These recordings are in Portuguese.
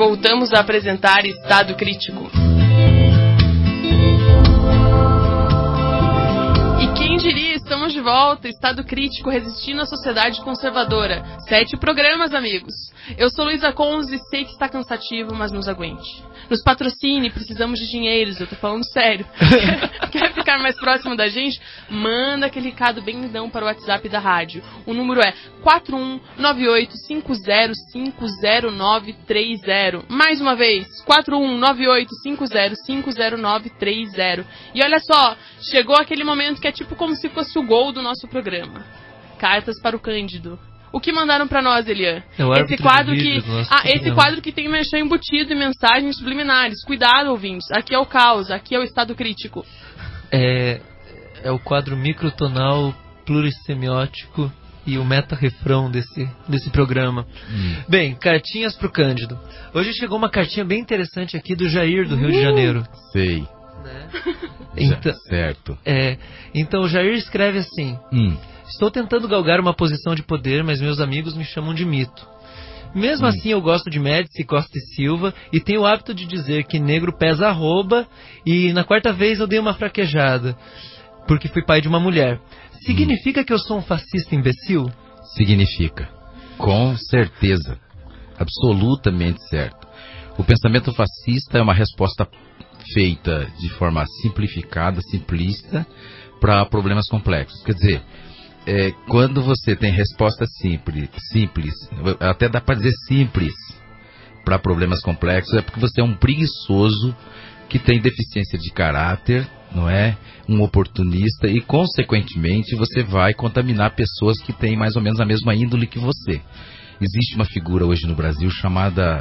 voltamos a apresentar Estado Crítico. E quem diria, estamos de volta, Estado Crítico, resistindo à sociedade conservadora. 7 programas, amigos. Eu sou Luísa Conze e sei que está cansativo, mas nos aguente. Nos patrocine, precisamos de dinheiros, eu tô falando sério. Quer ficar mais próximo da gente? Manda aquele recado bem lindão para o WhatsApp da rádio. O número é 419850509030. Mais uma vez, 419850509030. E olha só, chegou aquele momento que é tipo como se fosse o gol do nosso programa. Cartas para o Cândido. O que mandaram pra nós, Elian? Esse quadro que tem merchan embutido e mensagens subliminares. Cuidado, ouvintes. Aqui é o caos, aqui é o Estado Crítico. É o quadro microtonal, plurissemiótico e o meta-refrão desse programa. Bem, cartinhas pro Cândido. Hoje chegou uma cartinha bem interessante aqui do Jair, do Rio de Janeiro. Sei. Né? Certo. Então o Jair escreve assim... Estou tentando galgar uma posição de poder, mas meus amigos me chamam de mito. Mesmo assim, eu gosto de Médici, Costa e Silva e tenho o hábito de dizer que negro pesa arroba e na quarta vez eu dei uma fraquejada, porque fui pai de uma mulher. Significa que eu sou um fascista imbecil? Significa. Com certeza. Absolutamente certo. O pensamento fascista é uma resposta feita de forma simplificada, simplista, para problemas complexos. Quer dizer... quando você tem resposta simples, até dá para dizer simples, para problemas complexos, é porque você é um preguiçoso que tem deficiência de caráter, não é? Um oportunista e, consequentemente, você vai contaminar pessoas que têm mais ou menos a mesma índole que você. Existe uma figura hoje no Brasil chamada...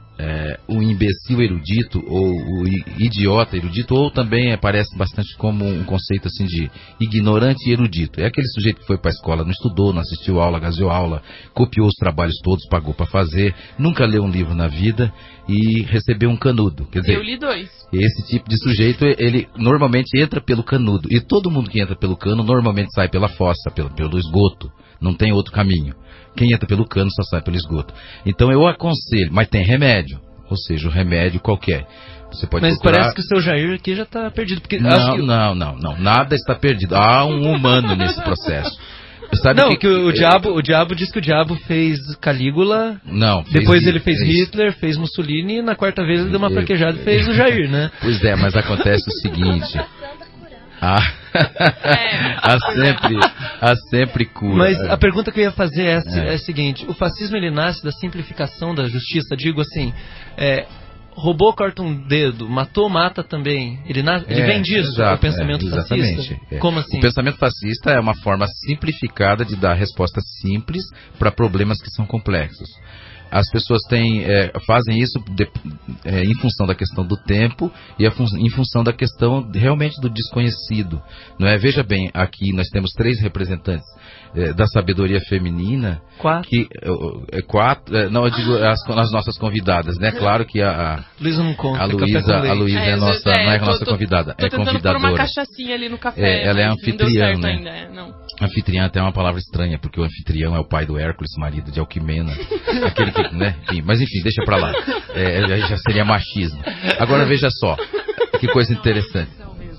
o imbecil erudito, ou o idiota erudito, ou também aparece bastante como um conceito assim de ignorante e erudito. É aquele sujeito que foi para a escola, não estudou, não assistiu aula, gaseou aula, copiou os trabalhos todos, pagou para fazer, nunca leu um livro na vida e recebeu um canudo. Quer dizer, eu li 2. Esse tipo de sujeito, ele normalmente entra pelo canudo. E todo mundo que entra pelo cano normalmente sai pela fossa, pelo esgoto. Não tem outro caminho. Quem entra pelo cano só sai pelo esgoto. Então eu aconselho, mas tem remédio. Ou seja, o remédio qualquer. Você pode mas procurar... parece que o seu Jair aqui já está perdido. Porque não. Nada está perdido. Há um humano nesse processo. Sabe não, o diabo diz que o diabo fez Calígula. Não. Depois ele fez Hitler, fez Mussolini e na quarta vez ele deu uma fraquejada e fez o Jair, né? Pois é, mas acontece o seguinte... Há sempre cura. Mas a pergunta que eu ia fazer é a seguinte: o fascismo ele nasce da simplificação da justiça? Digo assim, roubou, corta um dedo, matou, mata também. Ele vem disso, exato, o pensamento fascista? Como assim? O pensamento fascista é uma forma simplificada de dar respostas simples para problemas que são complexos. As pessoas fazem isso em função da questão do tempo e em função da questão realmente do desconhecido. Não é? Veja bem, aqui nós temos 3 representantes da sabedoria feminina. 4? Não, eu digo as nossas convidadas, né? Claro que a Luísa não conta. A Luísa é nossa, não é a nossa convidada, é convidadora. Tô tentando pôr uma cachaçinha ali no café. Ela é anfitriã, né? Ainda, não. Anfitriã até é uma palavra estranha, porque o anfitrião é o pai do Hércules, marido de Alquimena. Aquele que, né? Enfim, mas enfim, deixa pra lá. Já seria machismo. Agora veja só, que coisa interessante.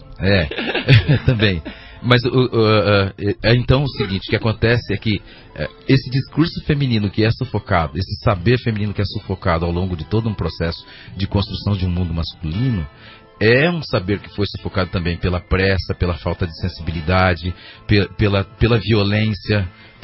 Também. Mas então o seguinte, o que acontece é que esse discurso feminino que é sufocado, esse saber feminino que é sufocado ao longo de todo um processo de construção de um mundo masculino, é um saber que foi sufocado também pela pressa, pela falta de sensibilidade, pela violência,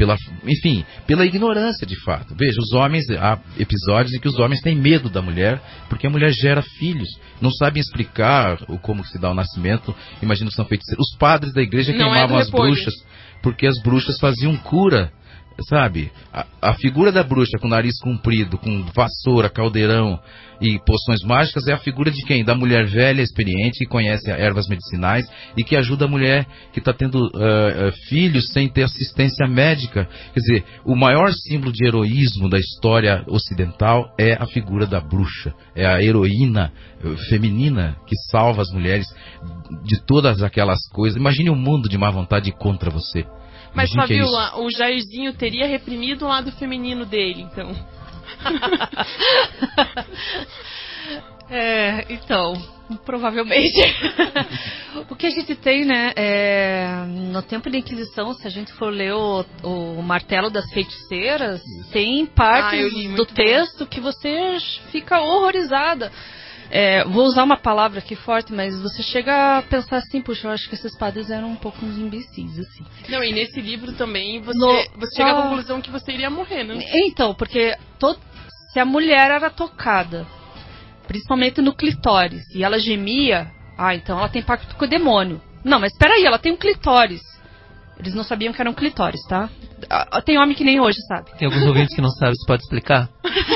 pela ignorância de fato. Veja, os homens, há episódios em que os homens têm medo da mulher, porque a mulher gera filhos, não sabem explicar como se dá o nascimento, imaginam que são feiticeiros. Os padres da igreja queimavam as bruxas, porque as bruxas faziam cura. Sabe, a figura da bruxa com nariz comprido, com vassoura, caldeirão e poções mágicas é a figura de quem? Da mulher velha, experiente, que conhece ervas medicinais e que ajuda a mulher que está tendo filhos sem ter assistência médica. Quer dizer, o maior símbolo de heroísmo da história ocidental é a figura da bruxa. É a heroína feminina que salva as mulheres de todas aquelas coisas. Imagine um mundo de má vontade contra você. Mas, Fabiola, o Jairzinho teria reprimido o lado feminino dele, então. Então, provavelmente. O que a gente tem, né, no tempo da Inquisição, se a gente for ler o Martelo das Feiticeiras, tem partes do texto que você fica horrorizada. Vou usar uma palavra aqui forte, mas você chega a pensar assim, puxa, eu acho que esses padres eram um pouco uns imbecis, assim. Não, e nesse livro também você chega à conclusão que você iria morrer, né? Então, porque se a mulher era tocada, principalmente no clitóris, e ela gemia, então ela tem pacto com o demônio. Não, mas espera aí, ela tem um clitóris. Eles não sabiam que era um clitóris, tá? Tem homem que nem hoje sabe. Tem alguns ouvintes que não sabem, você pode explicar?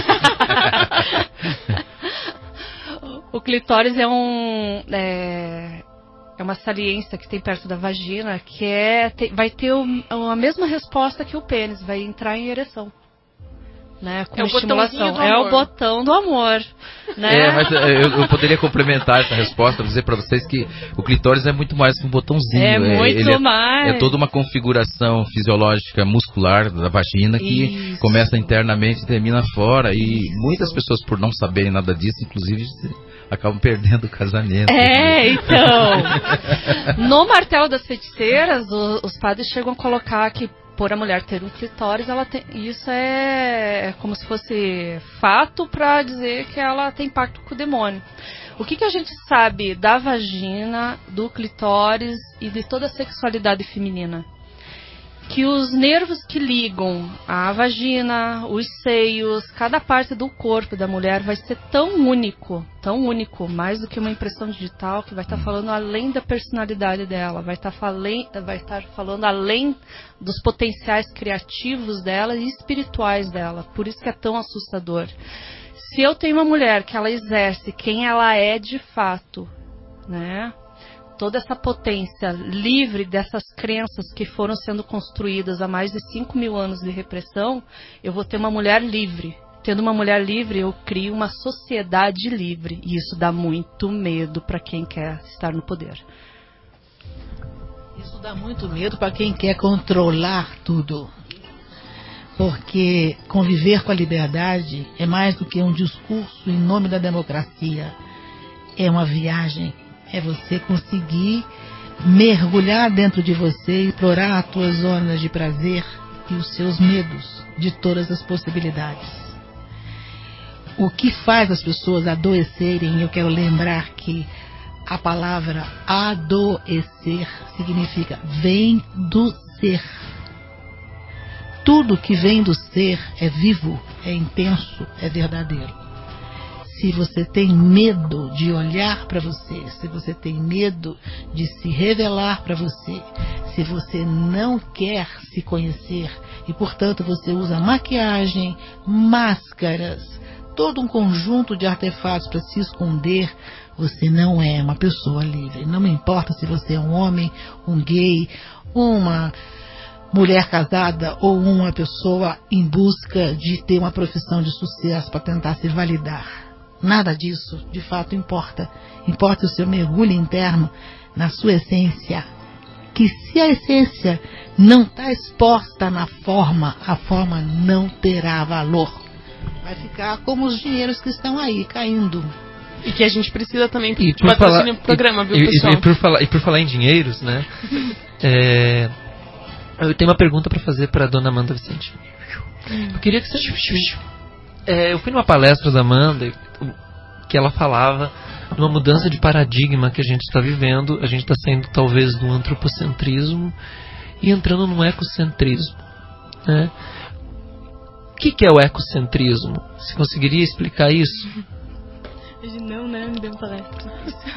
O clitóris é uma saliência que tem perto da vagina, que vai ter a mesma resposta que o pênis, vai entrar em ereção. Né, com estimulação. O botão do amor. Né? Mas eu poderia complementar essa resposta, dizer para vocês que o clitóris é muito mais que um botãozinho. Muito mais. É toda uma configuração fisiológica muscular da vagina que começa internamente e termina fora. E muitas pessoas, por não saberem nada disso, inclusive, acabam perdendo o casamento. Então. No Martelo das Feiticeiras, os padres chegam a colocar que por a mulher ter um clitóris, isso é como se fosse fato para dizer que ela tem pacto com o demônio. O que a gente sabe da vagina, do clitóris e de toda a sexualidade feminina? Que os nervos que ligam a vagina, os seios, cada parte do corpo da mulher vai ser tão único, mais do que uma impressão digital, que vai estar falando além da personalidade dela, vai estar falando além dos potenciais criativos dela e espirituais dela. Por isso que é tão assustador. Se eu tenho uma mulher que ela exerce quem ela é de fato, né? Toda essa potência livre dessas crenças que foram sendo construídas há mais de 5.000 anos de repressão, eu vou ter uma mulher livre. Tendo uma mulher livre, eu crio uma sociedade livre. E isso dá muito medo para quem quer estar no poder. Isso dá muito medo para quem quer controlar tudo. Porque conviver com a liberdade é mais do que um discurso em nome da democracia. É uma viagem. É você conseguir mergulhar dentro de você e explorar as suas zonas de prazer e os seus medos de todas as possibilidades. O que faz as pessoas adoecerem, eu quero lembrar que a palavra adoecer significa vem do ser. Tudo que vem do ser é vivo, é intenso, é verdadeiro. Se você tem medo de olhar para você, se você tem medo de se revelar para você, se você não quer se conhecer e, portanto, você usa maquiagem, máscaras, todo um conjunto de artefatos para se esconder, você não é uma pessoa livre. Não me importa se você é um homem, um gay, uma mulher casada ou uma pessoa em busca de ter uma profissão de sucesso para tentar se validar. Nada disso, de fato, importa. Importa o seu mergulho interno na sua essência. Que se a essência não está exposta na forma, a forma não terá valor. Vai ficar como os dinheiros que estão aí, caindo. E que a gente precisa também patrocinar o programa, viu, pessoal? E por falar em dinheiros, né? Eu tenho uma pergunta para fazer para a dona Amanda Vicente. Eu queria que você... eu fui numa palestra da Amanda que ela falava de uma mudança de paradigma que a gente está vivendo. A gente está saindo talvez do antropocentrismo e entrando num ecocentrismo, né? O que é o ecocentrismo? Você conseguiria explicar isso? Não, né? Me deu palestra.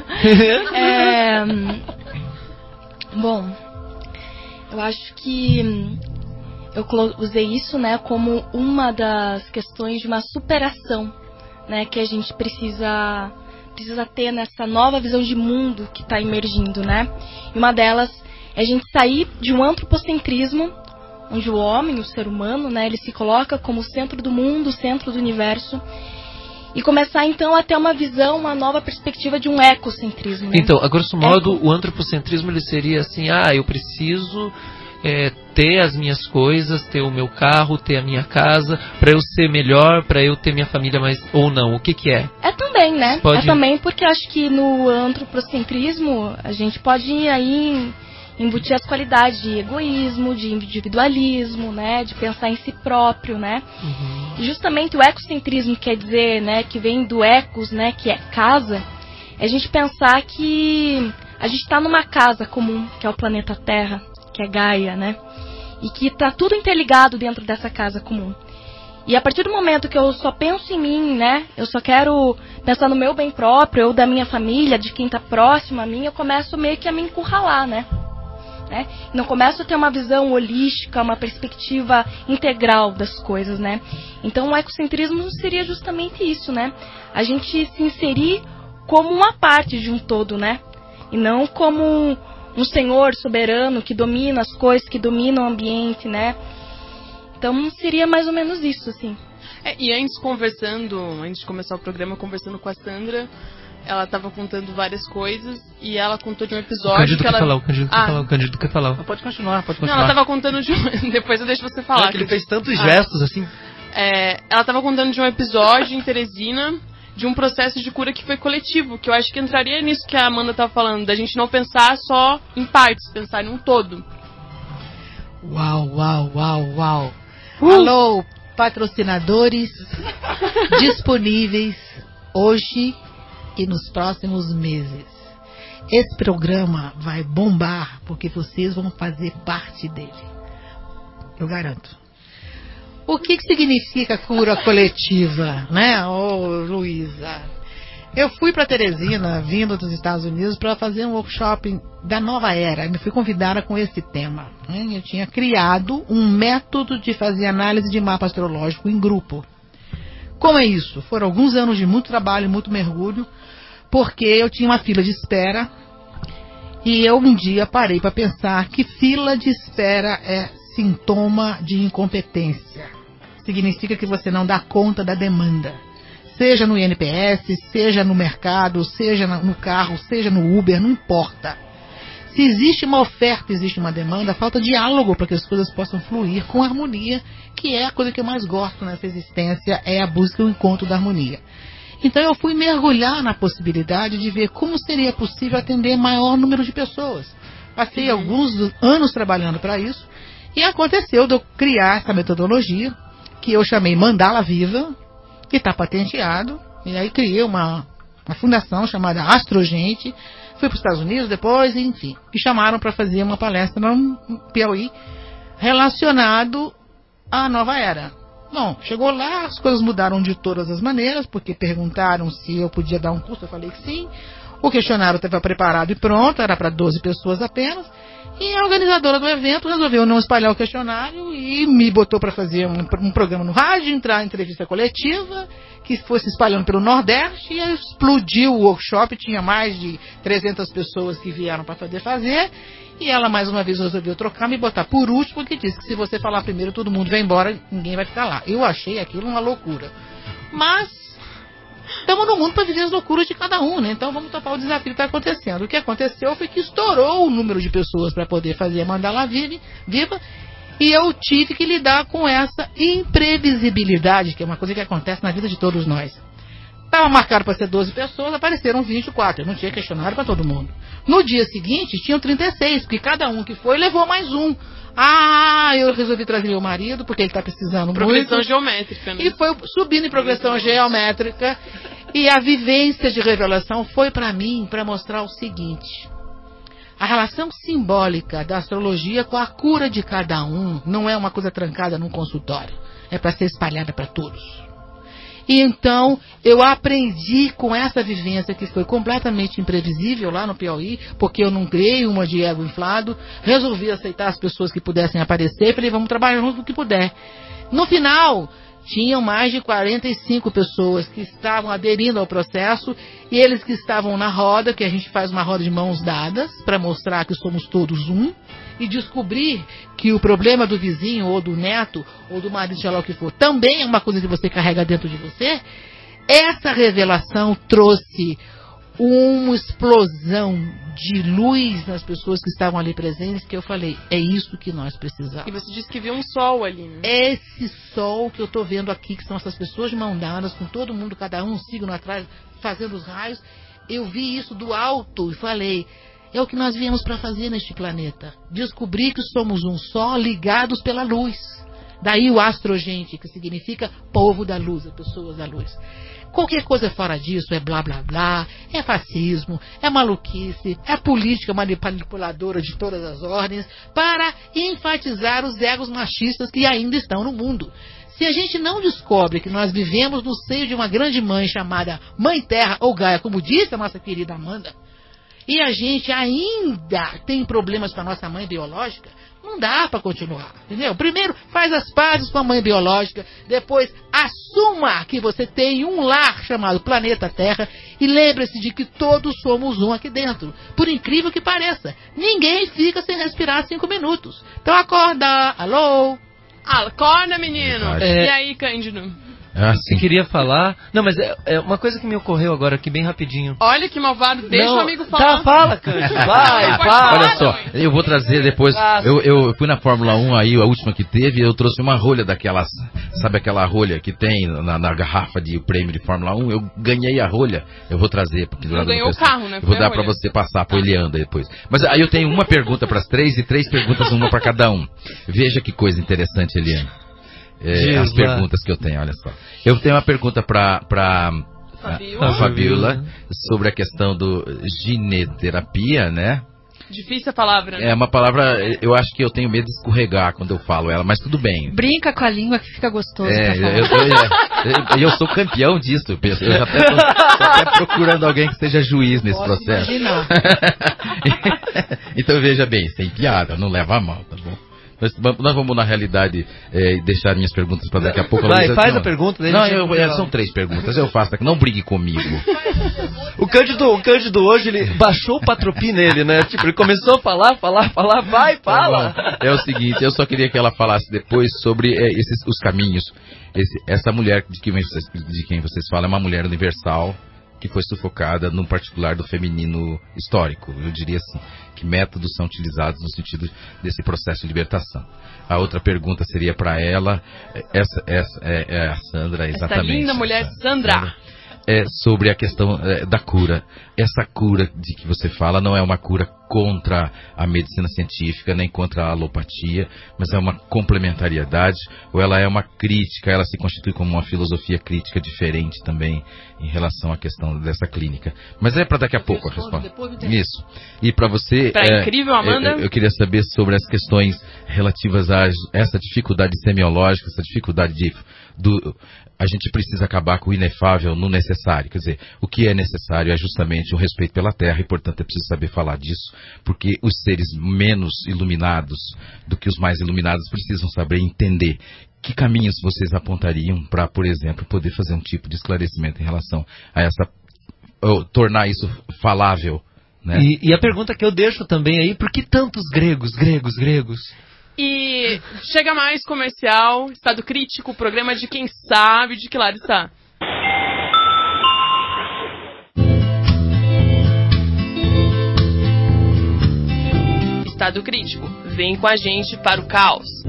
Bom, eu acho que eu usei isso, né, como uma das questões de uma superação, né, que a gente precisa ter nessa nova visão de mundo que está emergindo, né? E uma delas é a gente sair de um antropocentrismo, onde o homem, o ser humano, né, ele se coloca como o centro do mundo, o centro do universo, e começar então a ter uma visão, uma nova perspectiva de um ecocentrismo, né? Então, a grosso modo, o antropocentrismo ele seria assim, eu preciso ter as minhas coisas, ter o meu carro, ter a minha casa, para eu ser melhor, para eu ter minha família mais ou não? O que é? É também, né? Pode... É também porque acho que no antropocentrismo a gente pode aí embutir as qualidades de egoísmo, de individualismo, né? De pensar em si próprio, né? Uhum. E justamente o ecocentrismo quer dizer, né? Que vem do ecos, né? Que é casa. É a gente pensar que a gente está numa casa comum, que é o planeta Terra, que é Gaia, né? E que tá tudo interligado dentro dessa casa comum. E a partir do momento que eu só penso em mim, né? Eu só quero pensar no meu bem próprio, ou da minha família, de quem tá próximo a mim, eu começo meio que a me encurralar, né? Não começo a ter uma visão holística, uma perspectiva integral das coisas, né? Então o ecocentrismo seria justamente isso, né? A gente se inserir como uma parte de um todo, né? E não como um senhor soberano que domina as coisas, que domina o ambiente, né? Então seria mais ou menos isso, assim. E antes de começar o programa, conversando com a Sandra, ela estava contando várias coisas e ela contou de um episódio. O Cândido que ela... o Cândido quer falar. Pode continuar. Não, ela estava contando de um... Depois eu deixo você falar. Que ele fez tantos gestos assim. Ela estava contando de um episódio em Teresina, de um processo de cura que foi coletivo, que eu acho que entraria nisso que a Amanda estava falando, da gente não pensar só em partes, pensar em um todo. Uau. Alô, patrocinadores disponíveis hoje e nos próximos meses. Esse programa vai bombar porque vocês vão fazer parte dele. Eu garanto. O que significa cura coletiva, né, Luísa? Eu fui para Teresina, vindo dos Estados Unidos, para fazer um workshop da nova era. Me fui convidada com esse tema. Eu tinha criado um método de fazer análise de mapa astrológico em grupo. Como é isso? Foram alguns anos de muito trabalho, muito mergulho, porque eu tinha uma fila de espera e eu um dia parei para pensar que fila de espera é sintoma de incompetência. Significa que você não dá conta da demanda. Seja no INPS, seja no mercado, seja no carro, seja no Uber, não importa. Se existe uma oferta, existe uma demanda, falta diálogo para que as coisas possam fluir com harmonia, que é a coisa que eu mais gosto nessa existência, é a busca e o encontro da harmonia. Então eu fui mergulhar na possibilidade de ver como seria possível atender maior número de pessoas. Passei alguns anos trabalhando para isso e aconteceu de eu criar essa metodologia que eu chamei Mandala Viva, que está patenteado, e aí criei uma fundação chamada Astrogente. Fui para os Estados Unidos depois, enfim, me chamaram para fazer uma palestra no Piauí relacionado à nova era. Bom, chegou lá, as coisas mudaram de todas as maneiras, porque perguntaram se eu podia dar um curso, eu falei que sim. O questionário estava preparado e pronto, era para 12 pessoas apenas. E a organizadora do evento resolveu não espalhar o questionário e me botou para fazer um programa no rádio, entrar em entrevista coletiva, que fosse espalhando pelo Nordeste, e aí explodiu o workshop, tinha mais de 300 pessoas que vieram para poder fazer, e ela mais uma vez resolveu trocar, me botar por último, porque disse que se você falar primeiro todo mundo vai embora, ninguém vai ficar lá. Eu achei aquilo uma loucura. Mas estamos no mundo para viver as loucuras de cada um, né? Então vamos topar o desafio que está acontecendo. O que aconteceu foi que estourou o número de pessoas para poder fazer a Mandala Viva, e eu tive que lidar com essa imprevisibilidade, que é uma coisa que acontece na vida de todos nós. Estava marcado para ser 12 pessoas, apareceram 24. Eu não tinha questionário para todo mundo. No dia seguinte, tinham 36, porque cada um que foi levou mais um. Eu resolvi trazer meu marido, porque ele está precisando progressão muito. Geométrica, né? E foi subindo em progressão geométrica. E a vivência de revelação foi para mim, para mostrar o seguinte: a relação simbólica da astrologia com a cura de cada um não é uma coisa trancada num consultório. É para ser espalhada para todos. E então eu aprendi com essa vivência que foi completamente imprevisível lá no Piauí, porque eu não criei uma de ego inflado, resolvi aceitar as pessoas que pudessem aparecer e falei, vamos trabalhar junto no que puder. No final, tinham mais de 45 pessoas que estavam aderindo ao processo, e eles que estavam na roda, que a gente faz uma roda de mãos dadas, para mostrar que somos todos um, e descobrir que o problema do vizinho, ou do neto, ou do marido, sei lá o que for, também é uma coisa que você carrega dentro de você. Essa revelação trouxe uma explosão de luz nas pessoas que estavam ali presentes, que eu falei, é isso que nós precisamos. E você disse que viu um sol ali, né? Esse sol que eu estou vendo aqui, que são essas pessoas de mão dadas, com todo mundo, cada um signo atrás, fazendo os raios, eu vi isso do alto e falei, é o que nós viemos para fazer neste planeta. Descobrir que somos um só, ligados pela luz. Daí o astrogente, que significa povo da luz, as pessoas da luz. Qualquer coisa fora disso é blá blá blá, é fascismo, é maluquice, é política manipuladora de todas as ordens para enfatizar os egos machistas que ainda estão no mundo. Se a gente não descobre que nós vivemos no seio de uma grande mãe chamada Mãe Terra ou Gaia, como disse a nossa querida Amanda, e a gente ainda tem problemas com a nossa mãe biológica, não dá para continuar, entendeu? Primeiro, faz as pazes com a mãe biológica, depois assuma que você tem um lar chamado Planeta Terra e lembre-se de que todos somos um aqui dentro. Por incrível que pareça, ninguém fica sem respirar 5 minutos. Então acorda, alô? Acorda, menino! E aí, Cândido? Você queria falar... Não, mas é uma coisa que me ocorreu agora aqui, bem rapidinho. Olha que malvado, deixa o amigo falar. Tá, fala, Cândido. Vai, fala. Olha só, eu vou trazer depois... Eu fui na Fórmula 1, aí a última que teve, eu trouxe uma rolha daquelas... Sabe aquela rolha que tem na garrafa de prêmio de Fórmula 1? Eu ganhei a rolha, eu vou trazer. Não ganhou o carro, né? Eu vou dar pra você passar pro Elianda depois. Mas aí eu tenho uma pergunta pras 3 e 3 perguntas, uma pra cada um. Veja que coisa interessante, Eliana. As perguntas que eu tenho, olha só. Eu tenho uma pergunta para Fabiola sobre a questão do gineterapia, né? Difícil a palavra, né? É uma palavra, eu acho que eu tenho medo de escorregar quando eu falo ela, mas tudo bem. Brinca com a língua que fica gostoso. Eu sou campeão disso, eu já estou até procurando alguém que seja juiz nesse processo. Imaginar. Então veja bem, sem piada, não leva a mal, tá bom? Nós vamos, na realidade, deixar minhas perguntas para daqui a pouco. Faz a pergunta. São 3 perguntas. Eu faço aqui. Não brigue comigo. O Cândido hoje, ele baixou o patropi nele, né? Tipo, ele começou a falar, vai, fala. É o seguinte, eu só queria que ela falasse depois sobre os caminhos. Essa mulher de quem vocês falam é uma mulher universal, que foi sufocada num particular do feminino histórico. Eu diria assim, que métodos são utilizados no sentido desse processo de libertação. A outra pergunta seria para ela, essa é a Sandra, exatamente. Essa linda mulher, Sandra. Sobre a questão da cura. Essa cura de que você fala não é uma cura contra a medicina científica, nem contra a alopatia, mas é uma complementariedade, ou ela é uma crítica, ela se constitui como uma filosofia crítica diferente também em relação à questão dessa clínica. Mas é para daqui a pouco a resposta. Isso. E para você... incrível, Amanda. Eu queria saber sobre as questões relativas a essa dificuldade semiológica, essa dificuldade a gente precisa acabar com o inefável no necessário. Quer dizer, o que é necessário é justamente o respeito pela Terra e, portanto, é preciso saber falar disso, porque os seres menos iluminados do que os mais iluminados precisam saber entender que caminhos vocês apontariam para, por exemplo, poder fazer um tipo de esclarecimento em relação a tornar isso falável, né? E a pergunta que eu deixo também aí, por que tantos gregos? E chega mais comercial, Estado Crítico, programa de quem sabe de que lado está. Estado Crítico, vem com a gente para o caos.